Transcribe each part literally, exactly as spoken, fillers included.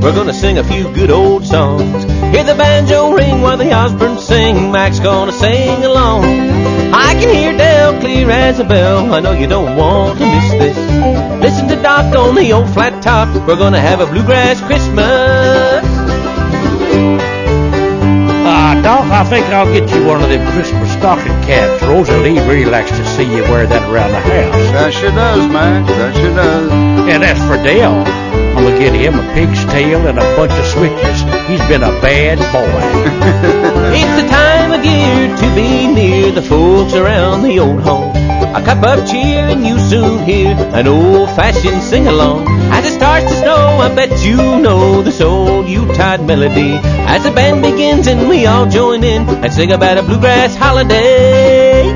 We're gonna sing a few good old songs. Hear the banjo ring while the Osborne sing. Mac's gonna sing along. I can hear Dale clear as a bell. I know you don't want to miss this. Listen to Doc on the old flat top. We're gonna have a bluegrass Christmas. Ah, uh, Doc, I think I'll get you one of them Christmas stocking caps. Rosalie really likes to see you wear that around the house. That sure does, Mac. That sure does. And as for Dale, I'm gonna get him a pig's tail and a bunch of switches. He's been a bad boy. It's the time of year to be near the folks around the old home. A cup of cheer and you soon hear an old-fashioned sing-along. As it starts to snow, I bet you know this old Yuletide melody. As the band begins and we all join in and sing about a bluegrass holiday.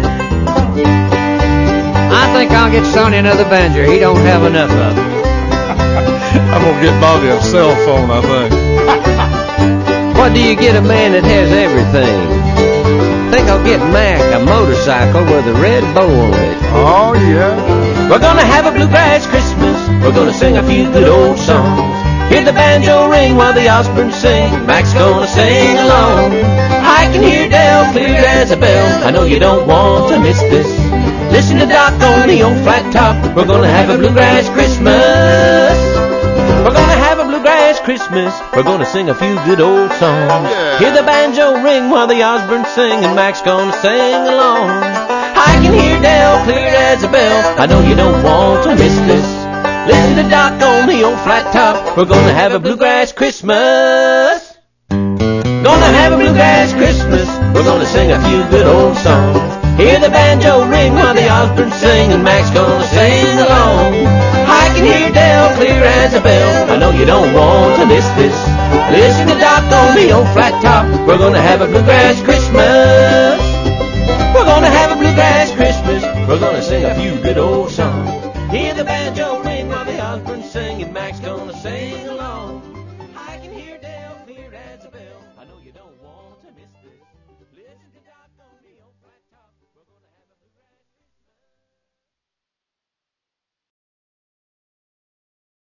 I think I'll get Sonny another banjo. He don't have enough of them. I'm gonna get Bobby a cell phone, I think. What do you get a man that has everything? I think I'll get Mac a motorcycle with a red bow on it. Oh, yeah. We're gonna have a bluegrass Christmas. We're gonna sing a few good old songs. Hear the banjo ring while the Osborne sing. Mac's gonna sing along. I can hear Dale clear as a bell. I know you don't want to miss this. Listen to Doc on the old flat top. We're gonna have a bluegrass Christmas. We're gonna have a bluegrass Christmas. We're gonna sing a few good old songs. Yeah. Hear the banjo ring while the Osborne sing, and Mac's gonna sing along. I can hear Dale clear as a bell. I know you don't want to miss this. Listen to Doc on the old flat top. We're gonna have a bluegrass Christmas. Gonna have a bluegrass Christmas. We're gonna sing a few good old songs. Hear the banjo ring while the Osborne sing, and Mac's gonna sing along. I can hear Dale clear as a bell. I know you don't want to miss this. Listen to Doc on the old flat top. We're gonna have a bluegrass Christmas. We're gonna have a bluegrass Christmas. We're gonna sing a few good old songs. Hear the banjo ring while the Osborne sing, and Mac's gonna sing